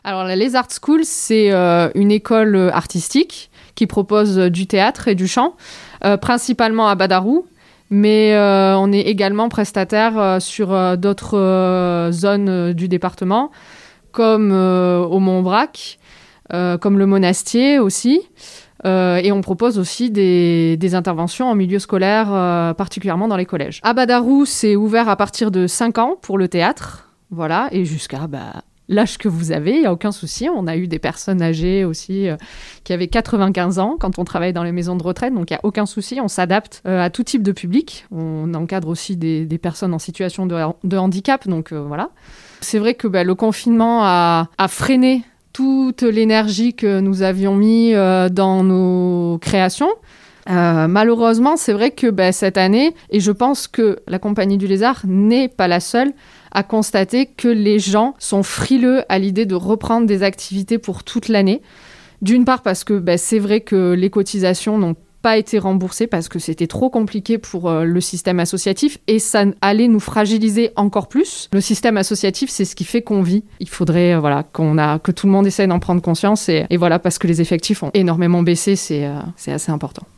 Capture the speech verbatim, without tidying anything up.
Alors la Les Art School, c'est euh, une école artistique qui propose du théâtre et du chant, euh, principalement à Badarou, mais euh, on est également prestataire euh, sur euh, d'autres euh, zones euh, du département, comme euh, au Montbrac, euh, comme le Monastier aussi. Euh, et on propose aussi des, des interventions en milieu scolaire, euh, particulièrement dans les collèges. À Badarou, c'est ouvert à partir de cinq ans pour le théâtre, voilà, et jusqu'à bah, l'âge que vous avez, il n'y a aucun souci. On a eu des personnes âgées aussi euh, qui avaient quatre-vingt-quinze ans quand on travaille dans les maisons de retraite, donc il n'y a aucun souci. On s'adapte euh, à tout type de public. On encadre aussi des, des personnes en situation de, de handicap, donc euh, voilà. C'est vrai que bah, le confinement a, a freiné toute l'énergie que nous avions mis euh, dans nos créations. Euh, malheureusement, c'est vrai que bah, cette année, et je pense que la Compagnie du Lézard n'est pas la seule à constater que les gens sont frileux à l'idée de reprendre des activités pour toute l'année. D'une part parce que bah, c'est vrai que les cotisations n'ont pas été remboursées parce que c'était trop compliqué pour euh, le système associatif et ça allait nous fragiliser encore plus. Le système associatif, c'est ce qui fait qu'on vit. Il faudrait euh, voilà, qu'on a, que tout le monde essaie d'en prendre conscience et, et voilà, parce que les effectifs ont énormément baissé, c'est, euh, c'est assez important.